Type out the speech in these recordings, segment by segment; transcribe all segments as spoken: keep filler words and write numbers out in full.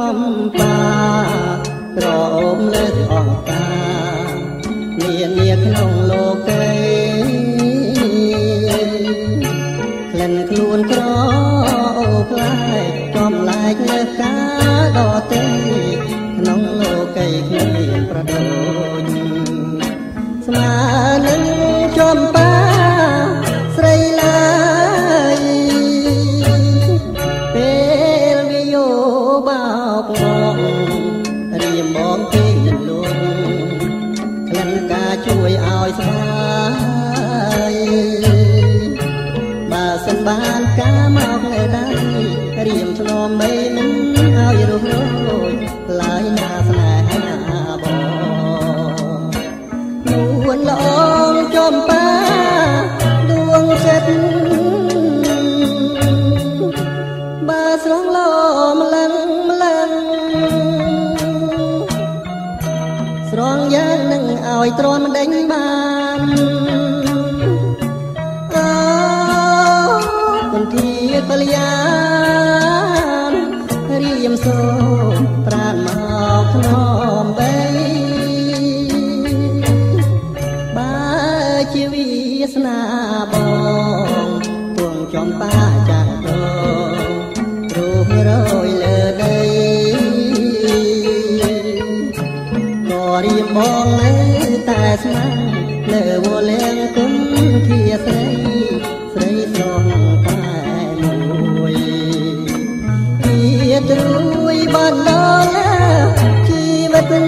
ចំបាក្រអូបលើអង្ការនានាក្នុងលោកីក្លិនខ្លួនក្រអូបផ្លែកចំលែកលើការដទេក្នុងលោកីគ្មានប្រដូចស្មើនឹងចំបាស្រីឡើយពេលវាយោបោកងរៀមមកពេកចន្លួងក្លិនការជួយឲ្យស្បាយបើសិនបានការមកនៅដៃរៀមឆ្លំបីមិនឲ្យរស់រយឡើយណាស្នេហាបងនួនល្អងចំបាដួងចិត្តបើស្រងលោម្លឹងម្លឹងស្រងយ៉ាងនឹងឲ្យទ្រាំដេញបានអូគុនធាកល្យានរៀមសូប្រានមកក្នុងបីបើជាវាសនាបងគង់ចំបាចាស់តរូបរយលើដីក៏រៀមបងនៅតែស្មាំលើវលៀងគុំធាស្រីស្រីស្រស់តែមួយទ្រួយបាត់ដល់ជីវិត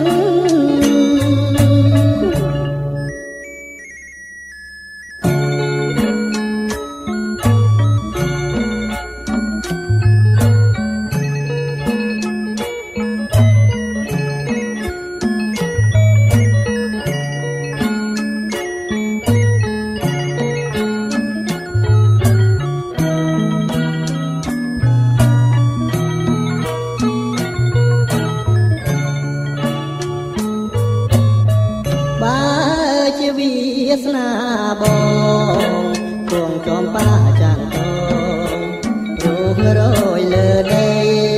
វាសនាបងគង់ចំបាចាន់តងរូបរយលើដី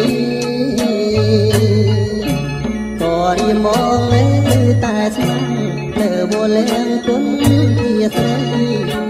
ក៏រៀមមកនៅតែស្មាំលើវលៀងគុនជាស្រី